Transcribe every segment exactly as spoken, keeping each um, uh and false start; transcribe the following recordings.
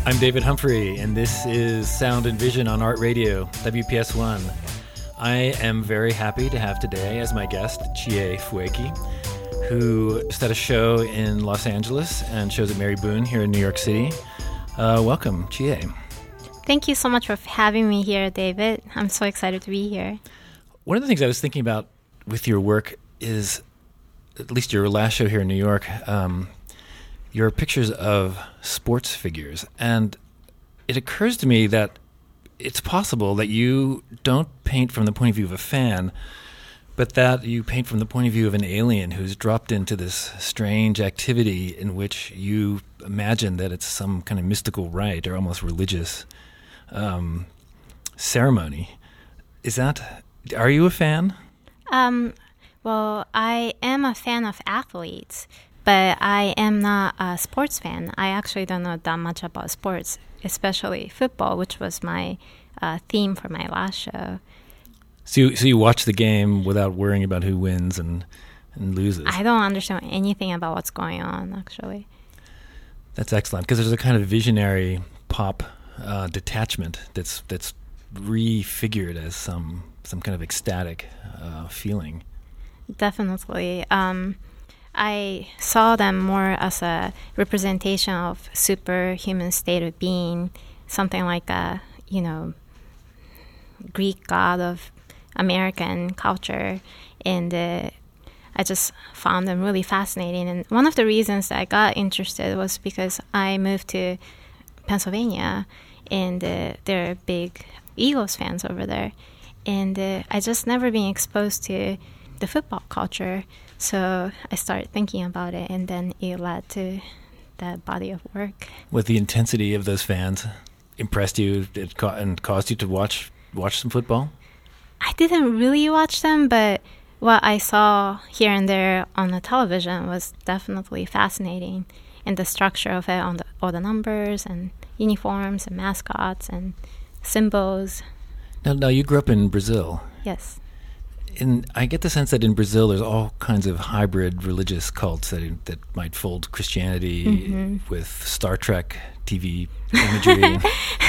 I'm David Humphrey, and this is Sound and Vision on Art Radio, W P S one. I am very happy to have today as my guest Chie Fueki, who just had a show in Los Angeles and shows at Mary Boone here in New York City. Uh, welcome, Chie. Thank you so much for having me here, David. I'm so excited to be here. One of the things I was thinking about with your work is, at least your last show here in New York, um, your pictures of sports figures. And it occurs to me that it's possible that you don't paint from the point of view of a fan, but that you paint from the point of view of an alien who's dropped into this strange activity in which you imagine that it's some kind of mystical rite or almost religious um, ceremony. Is that... Are you a fan? Um, well, I am a fan of athletes, but I am not a sports fan. I actually don't know that much about sports, especially football, which was my uh, theme for my last show. So you, so you watch the game without worrying about who wins and, and loses? I don't understand anything about what's going on, actually. That's excellent, because there's a kind of visionary pop uh, detachment that's that's refigured as some... some kind of ecstatic uh, feeling. Definitely. Um, I saw them more as a representation of superhuman state of being, something like a, you know, Greek god of American culture. And uh, I just found them really fascinating. And one of the reasons that I got interested was because I moved to Pennsylvania, and uh, there are big Eagles fans over there. And uh, I just never been exposed to the football culture. So I started thinking about it, and then it led to that body of work. With the intensity of those fans impressed you it ca- and caused you to watch watch some football? I didn't really watch them, but what I saw here and there on the television was definitely fascinating. And the structure of it, on the, all the numbers and uniforms and mascots and symbols. Now, now, you grew up in Brazil. Yes. And I get the sense that in Brazil there's all kinds of hybrid religious cults that that might fold Christianity mm-hmm. with Star Trek T V imagery.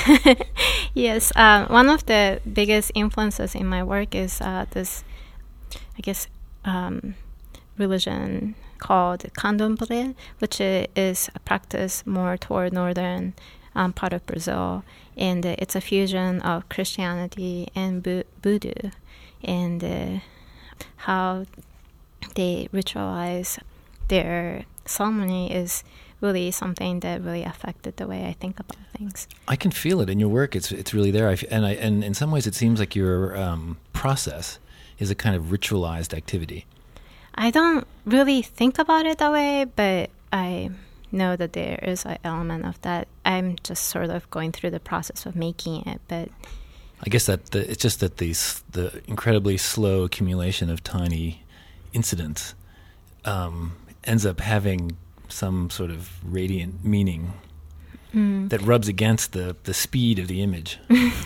Yes. Uh, one of the biggest influences in my work is uh, this, I guess, um, religion called Candomblé, which is a practice more toward northern um, part of Brazil. And uh, it's a fusion of Christianity and bu- voodoo, and uh, how they ritualize their ceremony is really something that really affected the way I think about things. I can feel it in your work. It's it's really there. I f- and I, and in some ways, it seems like your um, process is a kind of ritualized activity. I don't really think about it that way, but I know that there is an element of that. I'm just sort of going through the process of making it, but I guess that the, it's just that these the incredibly slow accumulation of tiny incidents um, ends up having some sort of radiant meaning mm. that rubs against the, the speed of the image.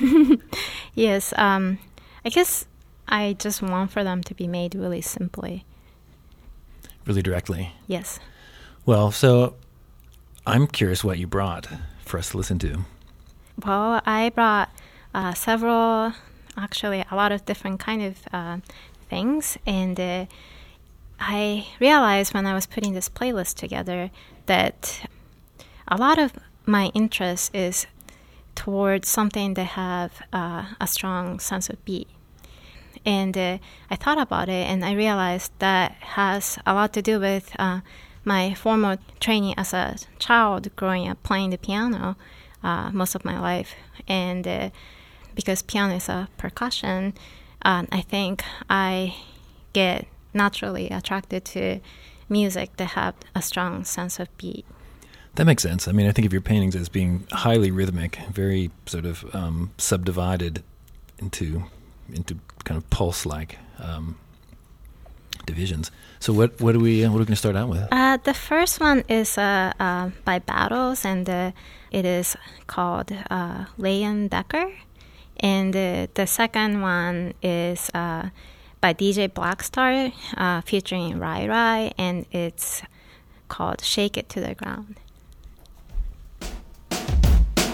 Yes, um, I guess I just want for them to be made really simply. Really directly? Yes. Well, so I'm curious what you brought for us to listen to. Well, I brought uh, several, actually a lot of different kind of uh, things, and uh, I realized when I was putting this playlist together that a lot of my interest is towards something that have uh, a strong sense of beat. And uh, I thought about it, and I realized that has a lot to do with uh, my formal training as a child growing up playing the piano uh, most of my life. And uh, because piano is a percussion, um, I think I get naturally attracted to music that have a strong sense of beat. That makes sense. I mean, I think of your paintings as being highly rhythmic, very sort of um, subdivided into into kind of pulse-like um, divisions. So what what are we uh, what are we going to start out with? Uh, the first one is uh, uh, by Battles, and uh, it is called uh, Leyendecker. And uh, the second one is uh, by D J Blackstar, uh, featuring Rai Rai, and it's called Shake It to the Ground.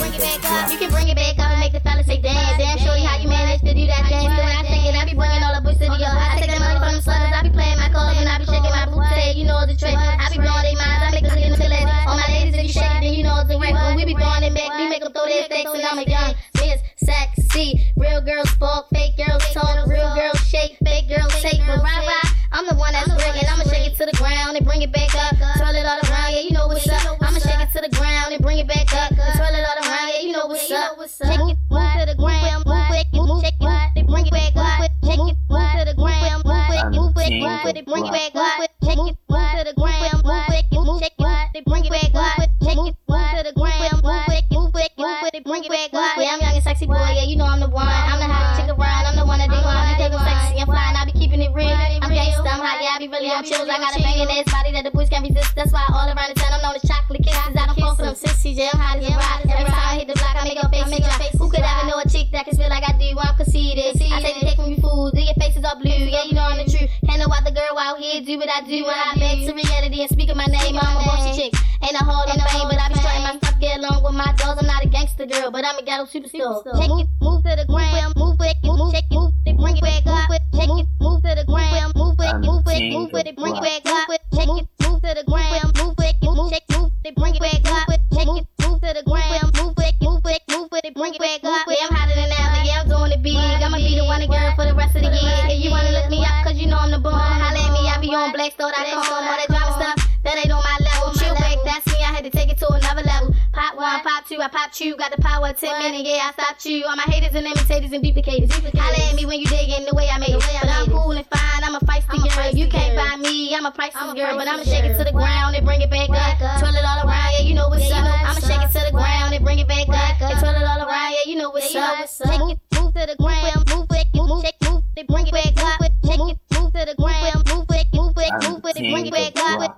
bring it back up. You can bring it back up and make the fellas say, damn, damn, shorty, how you manage to do that dance? The way I take it, I be bringing all the boys to the yard. I take that money from the slutters, I be playing my cards and I be shaking my booty. You know the trick. I be blowing their minds, I make them get into legs. All my ladies, if you shake it, then you know it's a wreck. When we be throwing it back, we make them throw their stakes, and I'm a young, miss, sexy. Real girls spark, fake girls talk, real girls shake, fake girls take. But rah rah, I'm the one that's bringing. I'ma shake it to the ground and bring it back up. Twirl it all around, yeah, you know what's up. I'ma shake it to the ground and bring it back up. Twirl it all around, yeah, you know what's up. Take it, move to the ground, move it, move, shake it, bring it back up. Take it, move to the ground, move it, move it, move it, bring it back up. Take it, move to the ground, move it, move, shake it, bring it back up. Take it, move to the ground, move it, move it, move it, bring it back up. Yeah, I'm young and sexy boy, yeah, you know I'm the one. I'm the hottest chick around, I'm the one that they want. You think I'm sexy and fly, and I be keeping it real. I'm gangsta, I'm hot, yeah, I be really on chills. I got a banging ass body that the boys can't resist. That's why all around the town I'm known as chocolate kisses. I don't fall for them sissies, yeah, I'm hot as a rock. Every time I hit the block, I make your face drop. Who could ever know a chick that can feel like I do? I'm conceited. I take the cake from you fools, do your faces all blue. Yeah, you know I'm the truth. Can't know why the girl out here do what I do. When I back to reality and speak of my name, I'm a bossy chick. Ain't a hall of fame, but I be strutting my stuff, get along with my dogs. I'm not a gangster girl, but I'm a ghetto superstar. Take it, move to the ground, move it, move, shake it, move it, bring it back up. Take it, move to the ground, move it, move it, move it, bring it back up. Take it, move to the ground, move it, move, shake, move it, bring it back up. Take it, move to the ground, move it, move it, move it, bring it back up. Yeah, I'm hotter than ever, yeah, I'm doing it big. I'ma be the one girl for the rest of the year. If you wanna look me up, cause you know I'm the bomb. Holla at me, I be on blackstore dot com. All that drama stuff, that ain't on my level. Chill back, that's me, I had to take it to another level. Pop one, pop two, I pop two. Got the power of ten minutes, yeah, I stopped you. All my haters and imitators and duplicators. Holla at me when you digging the way I made it. But I'm cool and fine, I'm a feisty girl. You can't buy me, I'm a priceless girl. But I'ma shake it to the ground and bring it back up. Twirl it all around, yeah, you know what's up. I'ma shake it to the ground and bring it back up. And twirl it all around, yeah, you know what's up. Take it, move to the ground, move it, move, shake, move it, bring it back up. Take it, move to the ground, move it, move it, move it, bring it back up.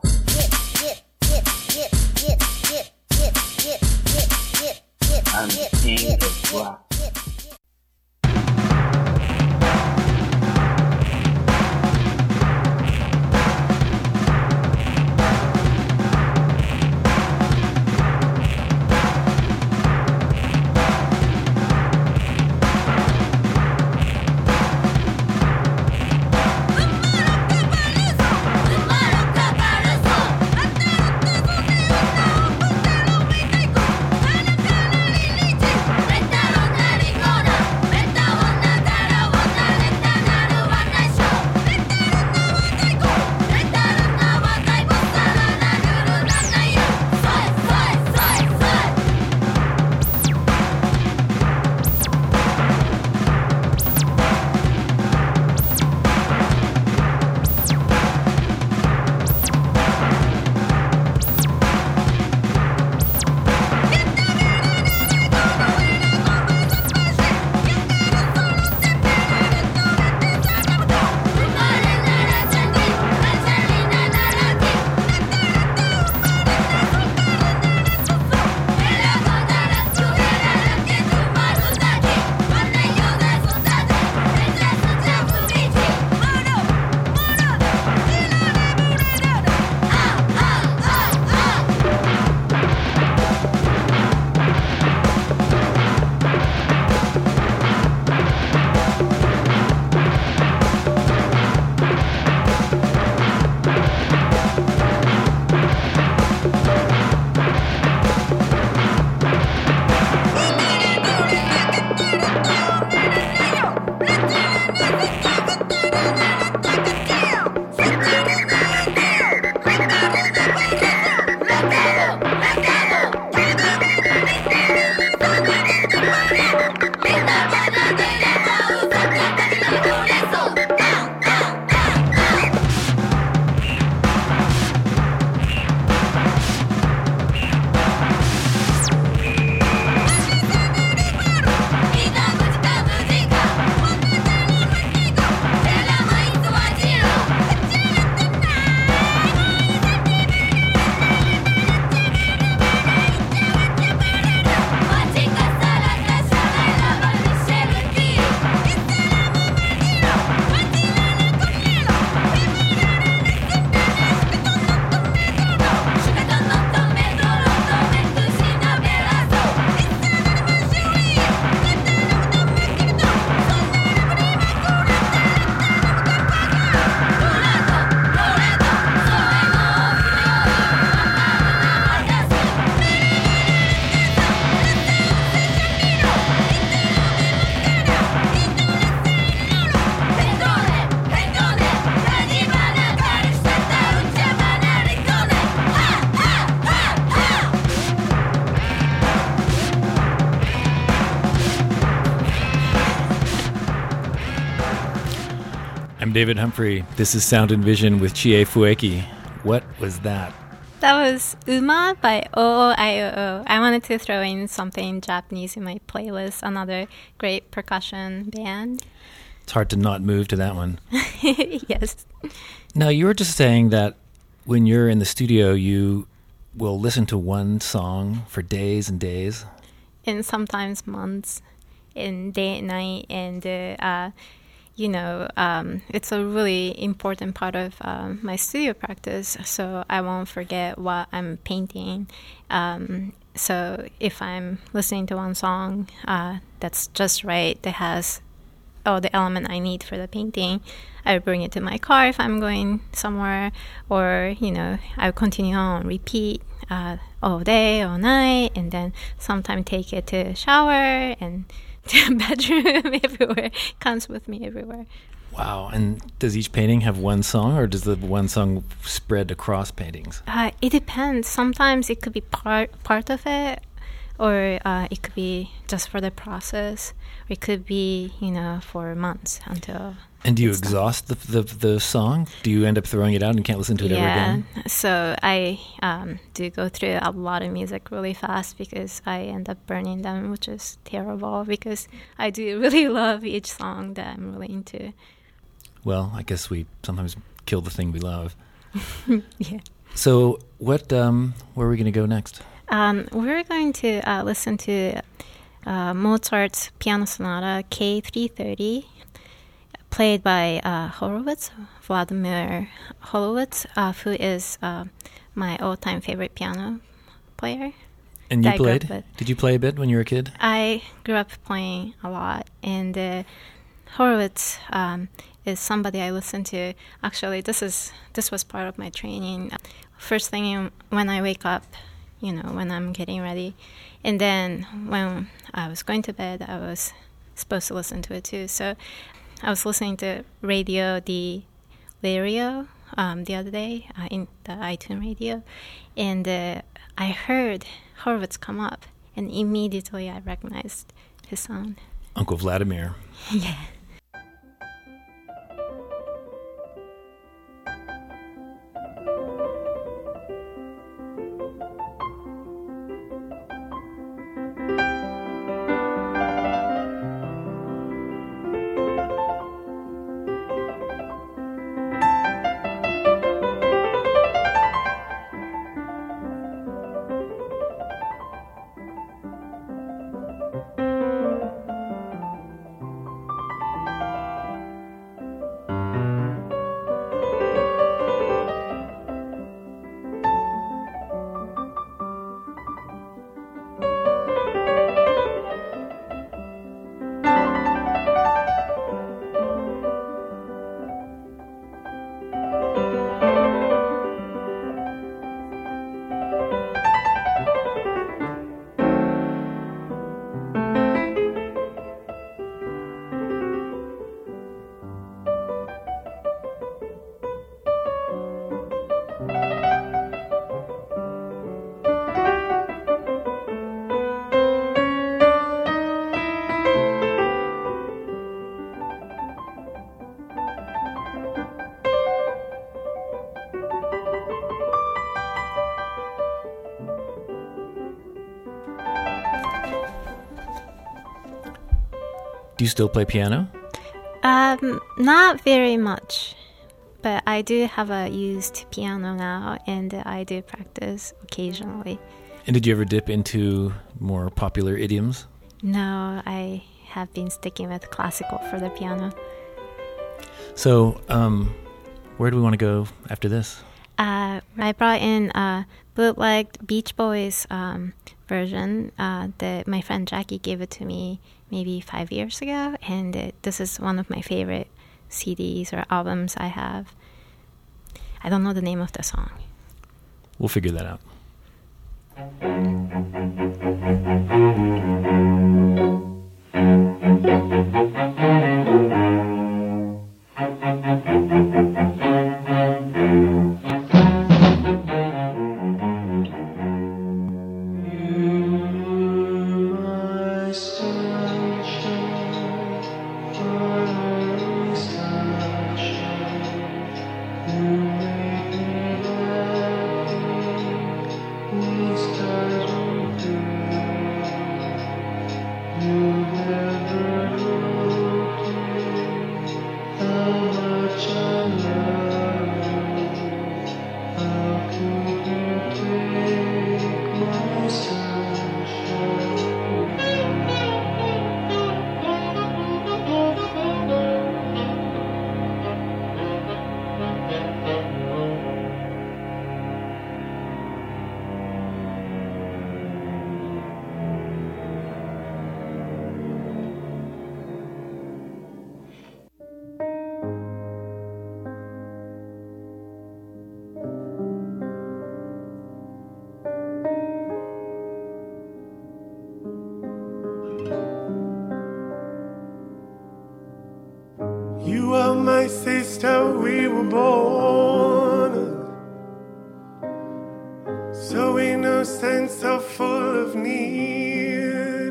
I'm the king of rock. Let's David Humphrey. This is Sound and Vision with Chie Fueki. What was that? That was Uma by O O I O O. I wanted to throw in something Japanese in my playlist, another great percussion band. It's hard to not move to that one. Yes. Now, you were just saying that when you're in the studio, you will listen to one song for days and days. And sometimes months, and day and night, and uh, uh, you know, um, it's a really important part of um, my studio practice, so I won't forget what I'm painting. Um, so if I'm listening to one song uh, that's just right, that has all the element I need for the painting, I bring it to my car if I'm going somewhere, or, you know, I continue on repeat uh, all day, all night, and then sometimes take it to a shower and to a bedroom, everywhere. Comes with me everywhere. Wow. And does each painting have one song, or does the one song spread across paintings? Uh, it depends. Sometimes it could be part part of it, or uh, it could be just for the process, or it could be, you know, for months until... And do you exhaust the, the the song? Do you end up throwing it out and can't listen to it yeah. ever again? So I um, do go through a lot of music really fast because I end up burning them, which is terrible because I do really love each song that I'm really into. Well, I guess we sometimes kill the thing we love. Yeah. So what? Um, where are we going to go next? Um, we're going to uh, listen to uh, Mozart's Piano Sonata K three thirty, played by uh, Horowitz, Vladimir Horowitz, uh, who is uh, my all-time favorite piano player. And you that I grew up played? with. Did you play a bit when you were a kid? I grew up playing a lot, and uh, Horowitz um, is somebody I listen to. Actually, this is this was part of my training. First thing in, when I wake up, you know, when I'm getting ready, and then when I was going to bed, I was supposed to listen to it too. So I was listening to Radio Di Lirio um, the other day uh, in the iTunes radio, and uh, I heard Horowitz come up, and immediately I recognized his sound. Uncle Vladimir. Yeah. Do you still play piano? Um, not very much, but I do have a used piano now, and I do practice occasionally. And did you ever dip into more popular idioms? No, I have been sticking with classical for the piano. So, um, where do we want to go after this? Uh, I brought in a bootlegged Beach Boys um, version uh, that my friend Jackie gave it to me maybe five years ago, and it, this is one of my favorite C Ds or albums I have. I don't know the name of the song. We'll figure that out. Sunshine, sunshine. You are my sister, we were born so innocent, so full of need.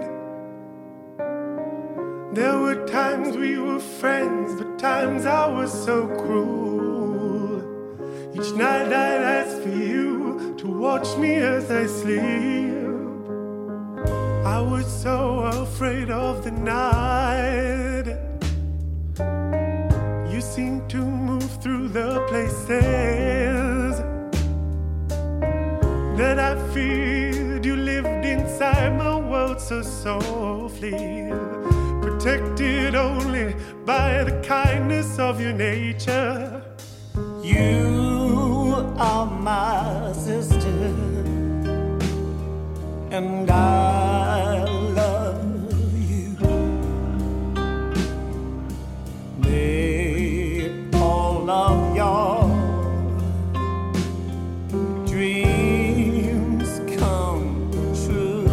There were times we were friends, but times I was so cruel. Each night I'd ask for you to watch me as I sleep. I was so afraid of the night. You seemed to move through the places that I feared. You lived inside my world so softly, protected only by the kindness of your nature. You are my sister, and I love you. May all of your dreams come true.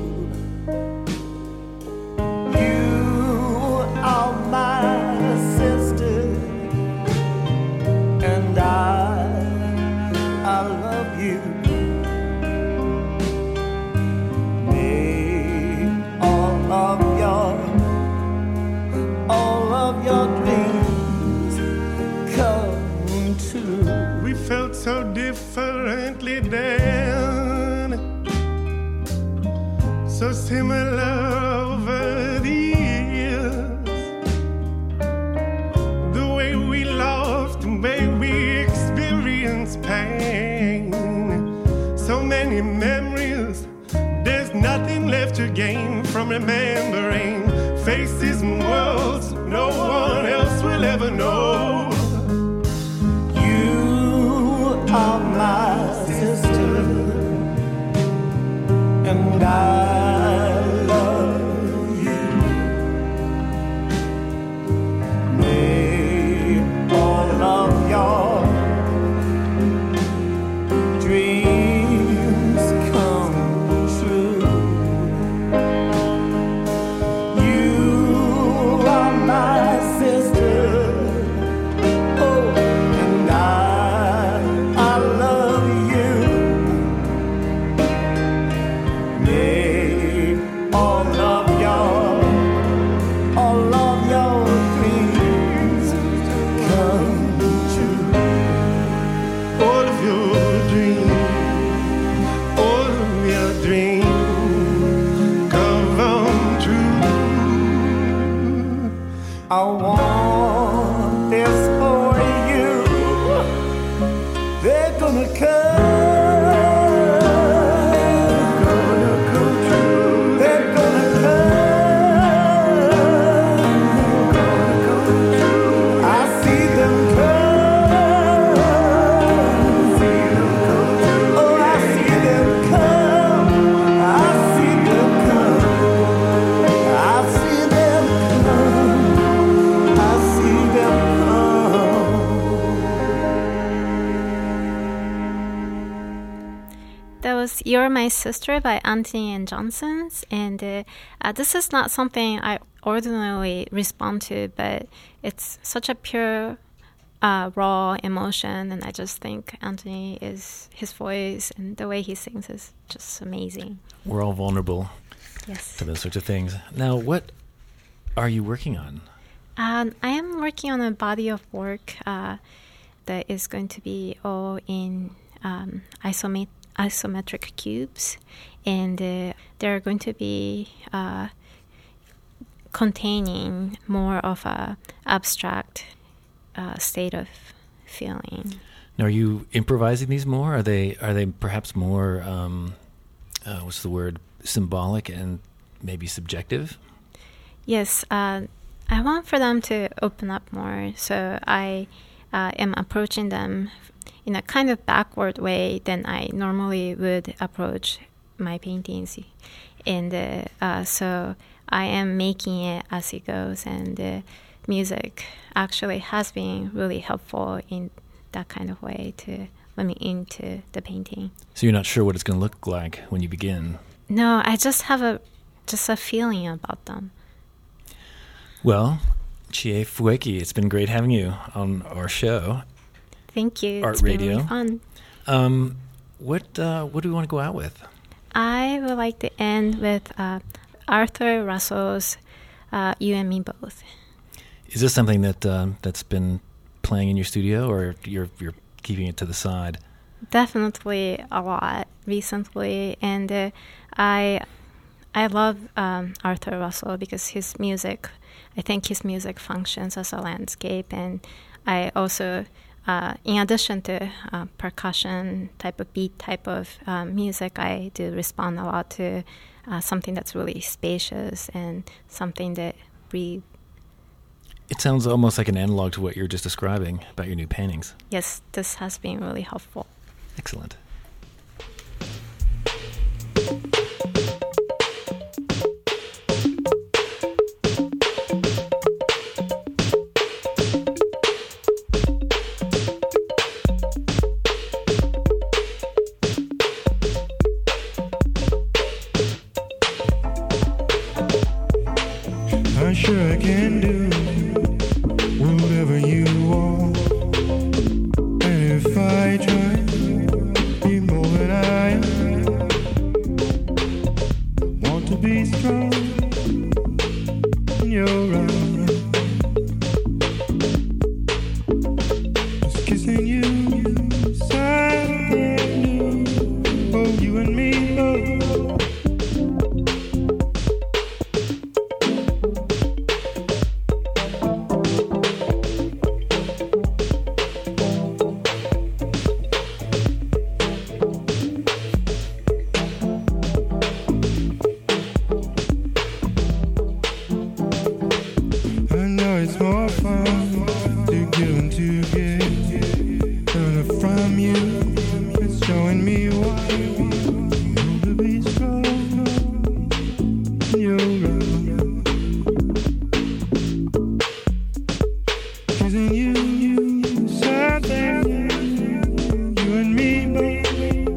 You are my sister, and I, I love you. May all of your, all of your dreams come true. We felt so differently then, so similar over the years. The way we loved, the way we experienced pain. So many memories, there's nothing left to gain from remembering faces and worlds no one else will ever know. You are my sister, and I love you. May all of your dreams come true. You are my sister, oh, and I, I love you. May all of your, all of your dreams come true. All of your dreams, all of your dreams come true. I want this for you. They're gonna come. Gonna come true. They're gonna come. Gonna come true. I see them come. See them come true. Oh, I see them come. I see them come. I see them come. I see them come. That was You're My Sister by Anthony and Johnsons. And uh, uh, this is not something I ordinarily respond to, but it's such a pure, uh, raw emotion. And I just think Anthony is, his voice and the way he sings is just amazing. We're all vulnerable Yes. to those sorts of things. Now, what are you working on? Um, I am working on a body of work uh, that is going to be all in um, isomet- isometric cubes, and uh, they're going to be uh, containing more of a abstract uh, state of feeling. Now, are you improvising these more? Are they are they perhaps more um, uh, what's the word, symbolic and maybe subjective? Yes, uh, I want for them to open up more, so I uh, am approaching them in a kind of backward way than I normally would approach my paintings. And uh, uh, so I am making it as it goes, and the music actually has been really helpful in that kind of way to let me into the painting. So you're not sure what it's going to look like when you begin? No, I just have a just a feeling about them. Well, Chie Fueki, it's been great having you on our show. Thank you. Art it's been Radio. really fun. Um, what uh, what do we want to go out with? I would like to end with uh, Arthur Russell's uh, "You and Me Both." Is this something that um, that's been playing in your studio, or you're you're keeping it to the side? Definitely a lot recently, and uh, I I love um, Arthur Russell because his music. I think his music functions as a landscape, and I also. Uh, in addition to uh, percussion type of beat type of um, music, I do respond a lot to uh, something that's really spacious and something that breathes. It sounds almost like an analog to what you're just describing about your new paintings. Yes, this has been really helpful. Excellent. I'm sure I can do whatever you want. And if I try, be more than I am. Want to be strong in your arms. Just kissing you, something new. Oh, you and me both. It's more fun to give and to get. Learning from you, it's showing me why you want to be strong in your arms. Kissing you, something, you and me, baby.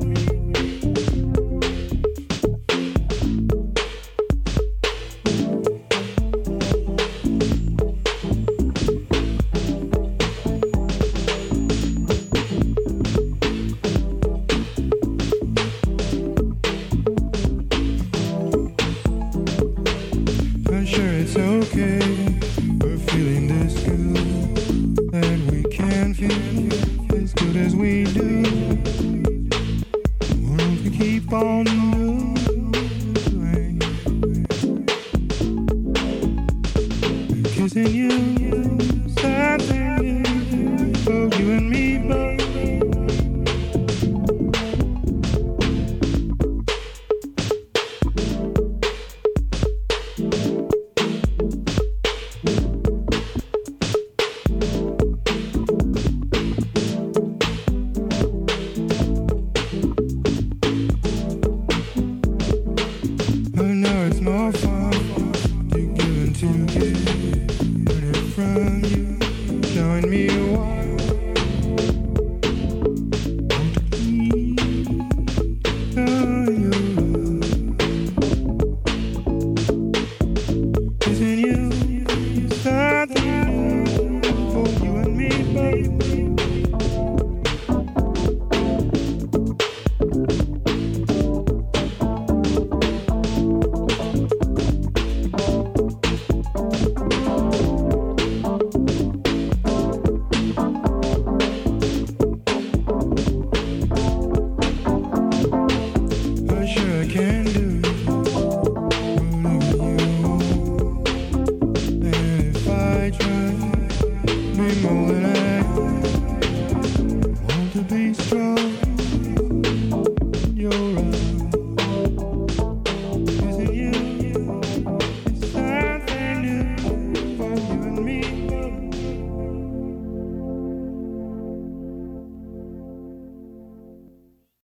I'm sure it's okay, we're feeling this good, and we can feel as good as we do. Won't we keep on doing? Kissing you, something.